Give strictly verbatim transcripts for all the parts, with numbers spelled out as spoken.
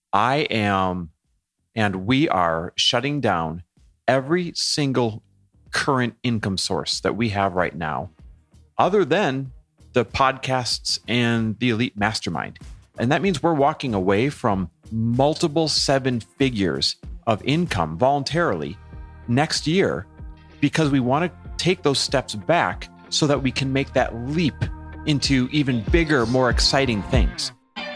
I am, and we are shutting down every single current income source that we have right now, other than the podcasts and the Elite Mastermind. And that means we're walking away from multiple seven figures of income voluntarily next year because we want to take those steps back so that we can make that leap into even bigger, more exciting things.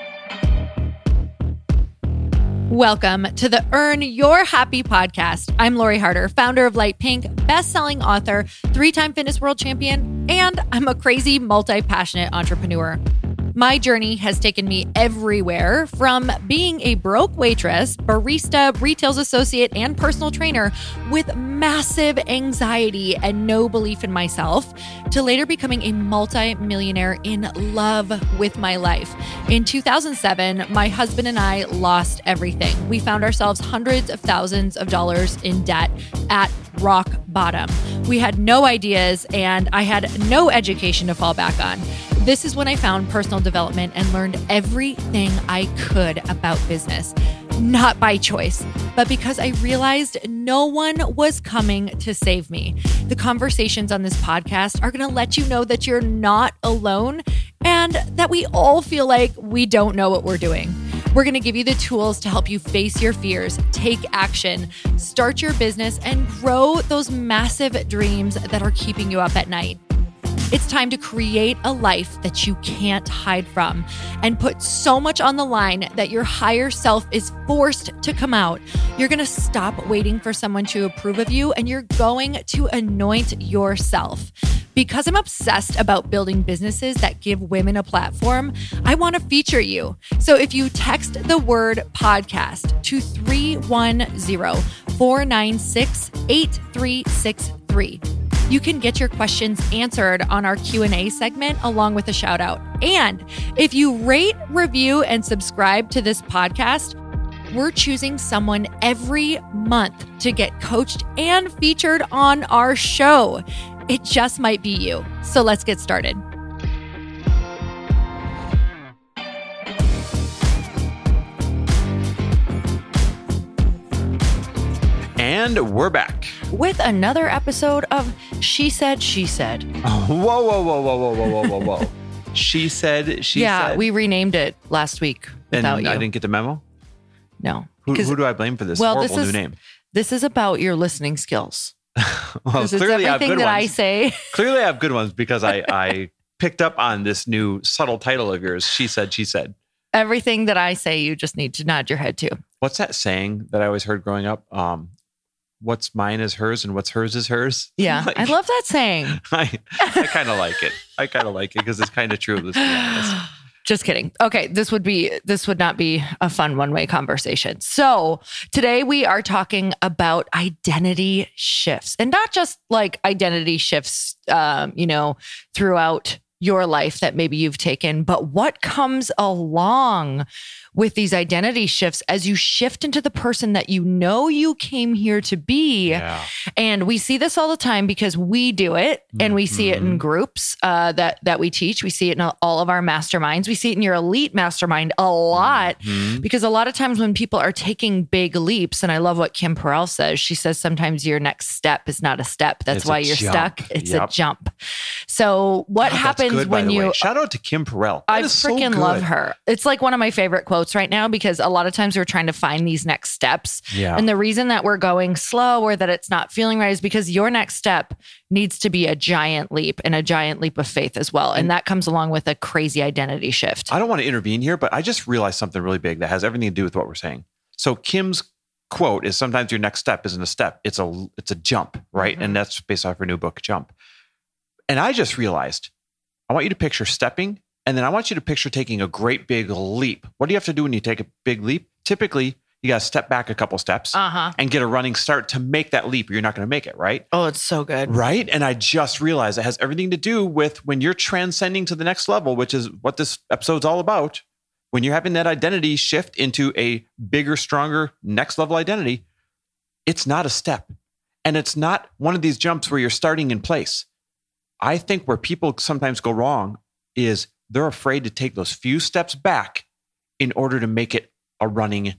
Welcome to the Earn Your Happy podcast. I'm Lori Harder, founder of Light Pink, best-selling author, three-time fitness world champion, and I'm a crazy, multi-passionate entrepreneur. My journey has taken me everywhere, from being a broke waitress, barista, retail associate, and personal trainer with massive anxiety and no belief in myself, to later becoming a multi-millionaire in love with my life. In two thousand seven, my husband and I lost everything. We found ourselves hundreds of thousands of dollars in debt at rock bottom. We had no ideas, and I had no education to fall back on. This is when I found personal development and learned everything I could about business, not by choice, but because I realized no one was coming to save me. The conversations on this podcast are going to let you know that you're not alone and that we all feel like we don't know what we're doing. We're going to give you the tools to help you face your fears, take action, start your business, and grow those massive dreams that are keeping you up at night. It's time to create a life that you can't hide from and put so much on the line that your higher self is forced to come out. You're going to stop waiting for someone to approve of you, and you're going to anoint yourself. Because I'm obsessed about building businesses that give women a platform, I want to feature you. So if you text the word podcast to three one zero, four nine six, eight three six three, you can get your questions answered on our Q and A segment along with a shout out. And if you rate, review, and subscribe to this podcast, we're choosing someone every month to get coached and featured on our show. It just might be you. So let's get started. And we're back with another episode of She Said, She Said. Oh, whoa, whoa, whoa, whoa, whoa, whoa, whoa, whoa, whoa. She said, she yeah, said. Yeah, we renamed it last week without and you. I didn't get the memo? No. Who, who do I blame for this well, horrible this is, new name? This is about your listening skills. Well, clearly I have good that ones. I say. Clearly I have good ones because I, I picked up on this new subtle title of yours. She said, she said. Everything that I say, you just need to nod your head to. What's that saying that I always heard growing up? Um, what's mine is hers and what's hers is hers. Yeah, like, I love that saying. I, I kind of like it. I kind of like it because it's kind of true. Let's be honest. Just kidding. Okay, this would be this would not be a fun one-way conversation. So today we are talking about identity shifts, and not just like identity shifts, um, you know, throughout your life that maybe you've taken, but what comes along with these identity shifts as you shift into the person that you know you came here to be. Yeah. And we see this all the time because we do it, and we see mm-hmm. it in groups uh, that that we teach. We see it in all of our masterminds. We see it in your elite mastermind a lot mm-hmm. because a lot of times when people are taking big leaps, and I love what Kim Perrell says. She says sometimes your next step is not a step. That's it's why you're jump. stuck. It's yep. a jump. So what God, happens good, when you... Way. Shout out to Kim Perrell. That I so freaking love her. It's like one of my favorite quotes right now because a lot of times we're trying to find these next steps. Yeah. And the reason that we're going slow or that it's not feeling right is because your next step needs to be a giant leap and a giant leap of faith as well. And, and that comes along with a crazy identity shift. I don't want to intervene here, but I just realized something really big that has everything to do with what we're saying. So Kim's quote is sometimes your next step isn't a step. It's a, it's a jump, right? Mm-hmm. And that's based off her new book, Jump. And I just realized, I want you to picture stepping, and then I want you to picture taking a great big leap. What do you have to do when you take a big leap? Typically, you got to step back a couple steps uh-huh. and get a running start to make that leap. You're not going to make it, right? Oh, it's so good. Right? And I just realized it has everything to do with when you're transcending to the next level, which is what this episode's all about. When you're having that identity shift into a bigger, stronger, next level identity, it's not a step. And it's not one of these jumps where you're starting in place. I think where people sometimes go wrong is they're afraid to take those few steps back in order to make it a running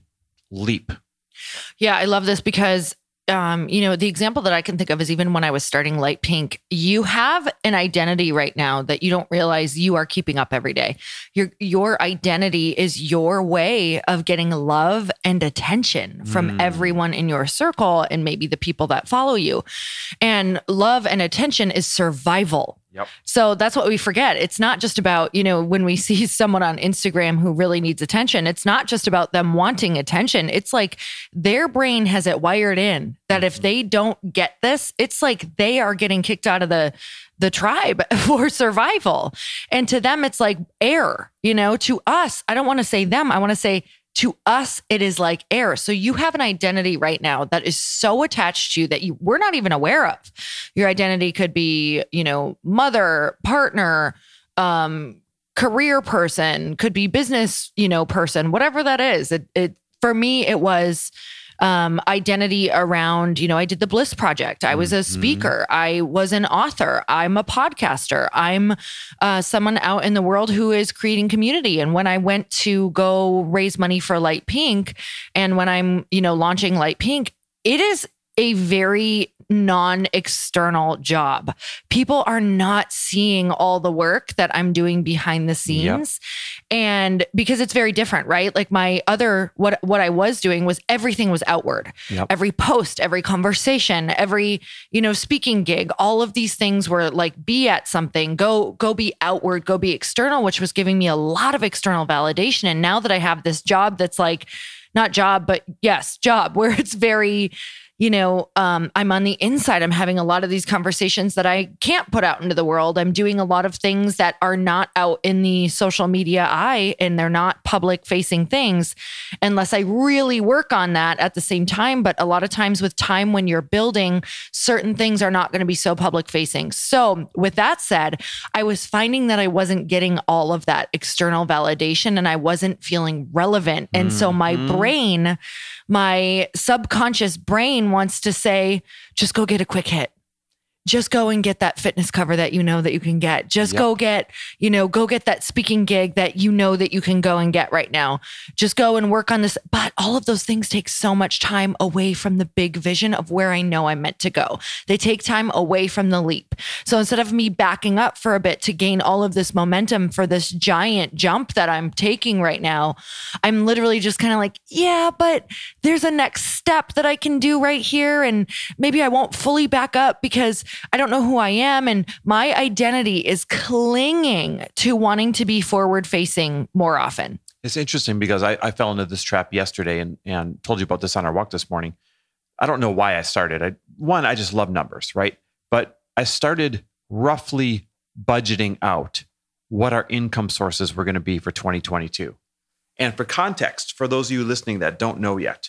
leap. Yeah, I love this because Um, you know, the example that I can think of is even when I was starting Light Pink, you have an identity right now that you don't realize you are keeping up every day. Your your identity is your way of getting love and attention from Mm. everyone in your circle and maybe the people that follow you. And love and attention is survival. Yep. So that's what we forget. It's not just about, you know, when we see someone on Instagram who really needs attention, it's not just about them wanting attention. It's like their brain has it wired in that if they don't get this, it's like they are getting kicked out of the the tribe for survival. And to them, it's like air, you know, to us, I don't want to say them. I want to say to us, it is like air. So you have an identity right now that is so attached to you that you we're not even aware of. Your identity could be, you know, mother, partner, um, career person, could be business, you know, person, whatever that is. It, it for me, it was um, identity around, you know, I did the Bliss Project. I was a speaker. Mm-hmm. I was an author. I'm a podcaster. I'm uh, someone out in the world who is creating community. And when I went to go raise money for Light Pink, and when I'm, you know, launching Light Pink, it is a very non-external job. People are not seeing all the work that I'm doing behind the scenes. Yep. And because it's very different, right? Like my other, what, what I was doing was everything was outward. Yep. Every post, every conversation, every, you know, speaking gig, all of these things were like, be at something, go, go be outward, go be external, which was giving me a lot of external validation. And now that I have this job that's like, not job, but yes, job, where it's very, you know, um, I'm on the inside. I'm having a lot of these conversations that I can't put out into the world. I'm doing a lot of things that are not out in the social media eye, and they're not public facing things unless I really work on that at the same time. But a lot of times with time when you're building, certain things are not going to be so public facing. So with that said, I was finding that I wasn't getting all of that external validation and I wasn't feeling relevant. And mm-hmm. so my brain, my subconscious brain wants to say, just go get a quick hit. Just go and get that fitness cover that you know that you can get. Just yep. go get, you know, go get that speaking gig that you know that you can go and get right now. Just go and work on this. But all of those things take so much time away from the big vision of where I know I'm meant to go. They take time away from the leap. So instead of me backing up for a bit to gain all of this momentum for this giant jump that I'm taking right now, I'm literally just kind of like, yeah, but there's a next step that I can do right here. And maybe I won't fully back up because I don't know who I am. And my identity is clinging to wanting to be forward facing more often. It's interesting because I, I fell into this trap yesterday and, and told you about this on our walk this morning. I don't know why I started. I, one, I just love numbers, right? But I started roughly budgeting out what our income sources were going to be for twenty twenty-two. And for context, for those of you listening that don't know yet,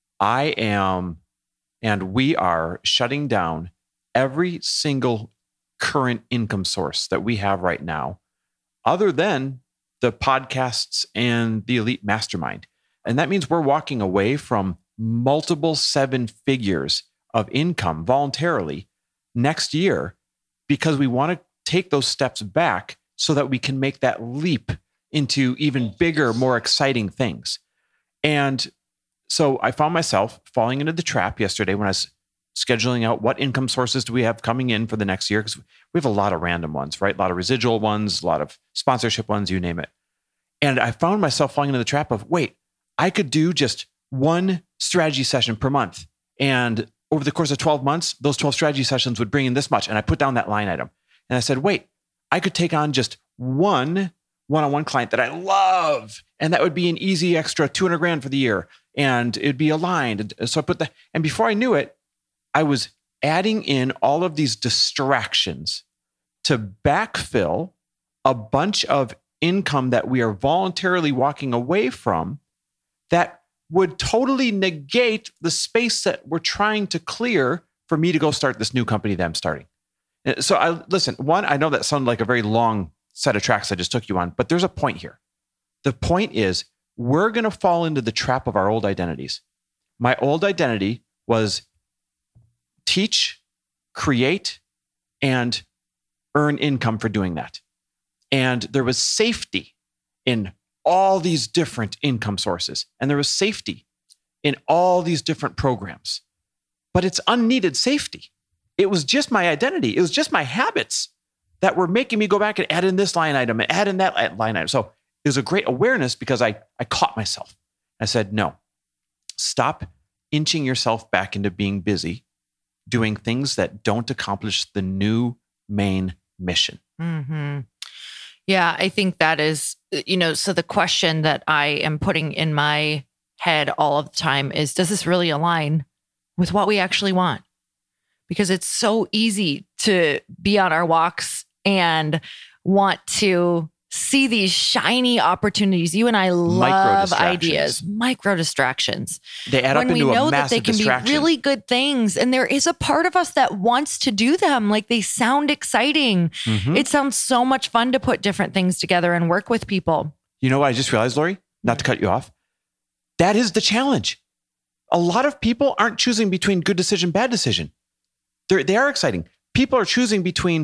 I am, and we are shutting down every single current income source that we have right now, other than the podcasts and the Elite Mastermind. And that means we're walking away from multiple seven figures of income voluntarily next year because we want to take those steps back so that we can make that leap into even bigger, more exciting things. And so I found myself falling into the trap yesterday when I was scheduling out what income sources do we have coming in for the next year? Because we have a lot of random ones, right? A lot of residual ones, a lot of sponsorship ones, you name it. And I found myself falling into the trap of, wait, I could do just one strategy session per month. And over the course of twelve months, those twelve strategy sessions would bring in this much. And I put down that line item. And I said, wait, I could take on just one one-on-one client that I love. And that would be an easy extra two hundred grand for the year. And it'd be aligned. And so I put the, and before I knew it, I was adding in all of these distractions to backfill a bunch of income that we are voluntarily walking away from that would totally negate the space that we're trying to clear for me to go start this new company that I'm starting. So I listen, one, I know that sounded like a very long set of tracks I just took you on, but there's a point here. The point is we're going to fall into the trap of our old identities. My old identity was teach, create, and earn income for doing that. And there was safety in all these different income sources. And there was safety in all these different programs, but it's unneeded safety. It was just my identity. It was just my habits that were making me go back and add in this line item and add in that line item. So it was a great awareness because I, I caught myself. I said, no, stop inching yourself back into being busy, doing things that don't accomplish the new main mission. Mm-hmm. Yeah, I think that is, you know, so the question that I am putting in my head all of the time is, does this really align with what we actually want? Because it's so easy to be on our walks and want to see these shiny opportunities. You and I love ideas, micro distractions. They add up into a massive distraction. When we know that they can be really good things. And there is a part of us that wants to do them. Like they sound exciting. Mm-hmm. It sounds so much fun to put different things together and work with people. You know what I just realized, Lori? Not to cut you off. That is the challenge. A lot of people aren't choosing between good decision, bad decision. They're, they are exciting. People are choosing between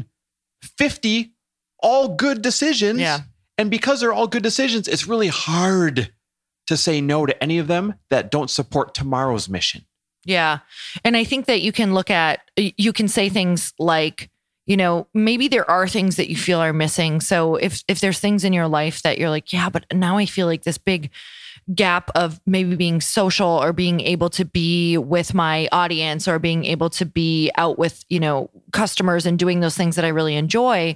fifty all good decisions. Yeah. And because they're all good decisions, it's really hard to say no to any of them that don't support tomorrow's mission. Yeah. And I think that you can look at, you can say things like, you know, maybe there are things that you feel are missing. So if, if there's things in your life that you're like, yeah, but now I feel like this big gap of maybe being social or being able to be with my audience or being able to be out with, you know, customers and doing those things that I really enjoy.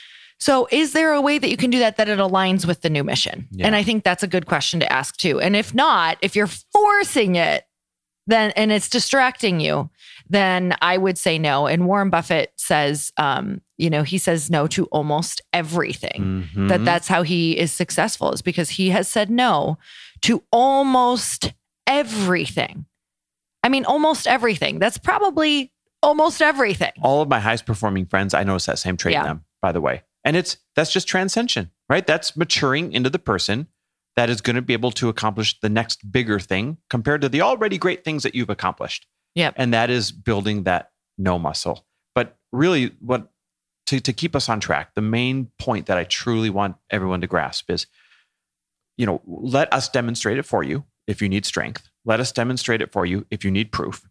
So is there a way that you can do that, that it aligns with the new mission? Yeah. And I think that's a good question to ask too. And if not, if you're forcing it, then, and it's distracting you, then I would say no. And Warren Buffett says, um, you know, he says no to almost everything. Mm-hmm. That that's how he is successful, is because he has said no to almost everything. I mean, almost everything. That's probably almost everything. All of my highest performing friends, I notice that same trait yeah. in them, by the way. And it's, that's just transcension, right? That's maturing into the person that is going to be able to accomplish the next bigger thing compared to the already great things that you've accomplished. Yep. And that is building that no muscle. But really what, to, to keep us on track, the main point that I truly want everyone to grasp is, you know, let us demonstrate it for you if you need strength. Let us demonstrate it for you if you need proof.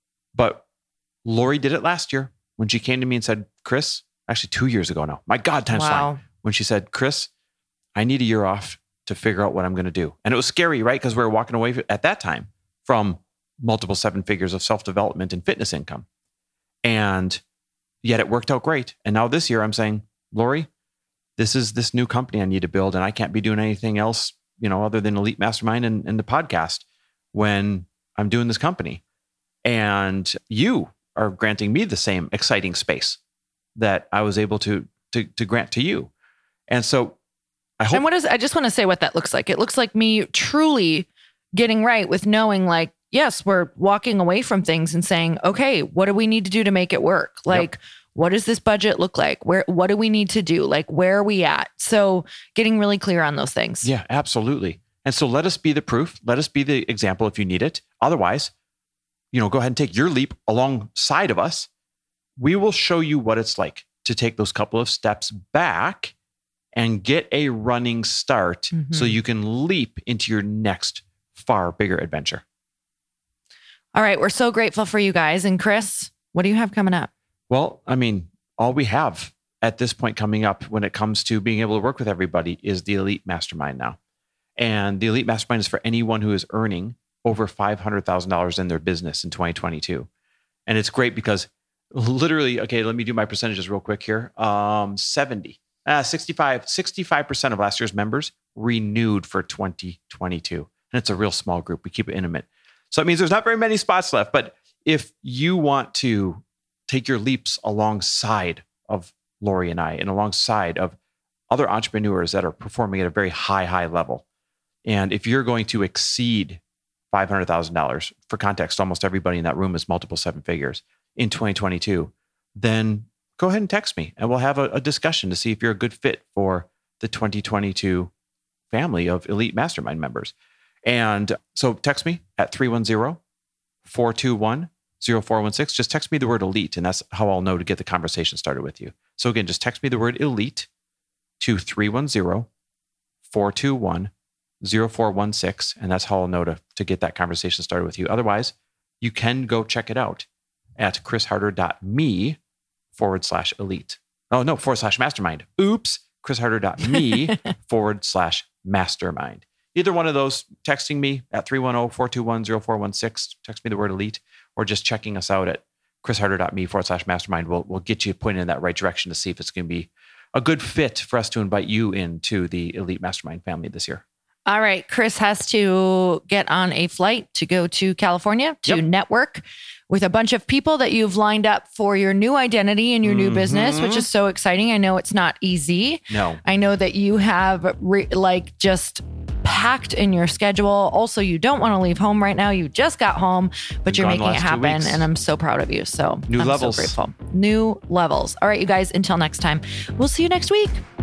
But Lori did it last year when she came to me and said, Chris, actually two years ago now, my God, time's flying. When she said, Chris, I need a year off to figure out what I'm going to do. And it was scary, right? Because we were walking away at that time from multiple seven figures of self-development and fitness income. And yet it worked out great. And now this year I'm saying, Lori, this is this new company I need to build. And I can't be doing anything else, you know, other than Elite Mastermind and, and the podcast when I'm doing this company. And you are granting me the same exciting space that I was able to, to, to grant to you. And so I hope. And what is, I just want to say what that looks like. It looks like me truly getting right with knowing, like, yes, we're walking away from things and saying, okay, what do we need to do to make it work? Like, yep. What does this budget look like? Where, what do we need to do? Like, where are we at? So getting really clear on those things. Yeah, absolutely. And so let us be the proof. Let us be the example if you need it. Otherwise, you know, go ahead and take your leap alongside of us. We will show you what it's like to take those couple of steps back and get a running start mm-hmm. so you can leap into your next far bigger adventure. All right. We're so grateful for you guys. And Chris, what do you have coming up? Well, I mean, all we have at this point coming up when it comes to being able to work with everybody is the Elite Mastermind now. And the Elite Mastermind is for anyone who is earning over five hundred thousand dollars in their business in twenty twenty-two. And it's great because literally, okay, let me do my percentages real quick here. Um, seventy, uh, sixty-five, sixty-five percent of last year's members renewed for twenty twenty-two. And it's a real small group. We keep it intimate. So it means there's not very many spots left. But if you want to take your leaps alongside of Lori and I and alongside of other entrepreneurs that are performing at a very high, high level, and if you're going to exceed five hundred thousand dollars, for context, almost everybody in that room is multiple seven figures in twenty twenty-two, then go ahead and text me and we'll have a, a discussion to see if you're a good fit for the twenty twenty-two family of Elite Mastermind members. And so text me at three one zero, four two one, zero four one six. Just text me the word elite, and that's how I'll know to get the conversation started with you. So again, just text me the word elite to three one zero, four two one, zero four one six. And that's how I'll know to, to get that conversation started with you. Otherwise, you can go check it out at chrisharder.me forward slash elite. Oh, no, forward slash mastermind. Oops. chrisharder.me forward slash mastermind. Either one of those, texting me at three one zero, four two one, zero four one six, text me the word elite, or just checking us out at chrisharder.me forward slash mastermind. We'll, we'll get you pointed in that right direction to see if it's going to be a good fit for us to invite you into the Elite Mastermind family this year. All right. Chris has to get on a flight to go to California to yep. network with a bunch of people that you've lined up for your new identity and your mm-hmm. new business, which is so exciting. I know it's not easy. No. I know that you have re- like just packed in your schedule. Also, you don't want to leave home right now. You just got home, but you're making it happen. And I'm so proud of you. So new I'm levels. so grateful. New levels. All right, you guys, until next time, we'll see you next week.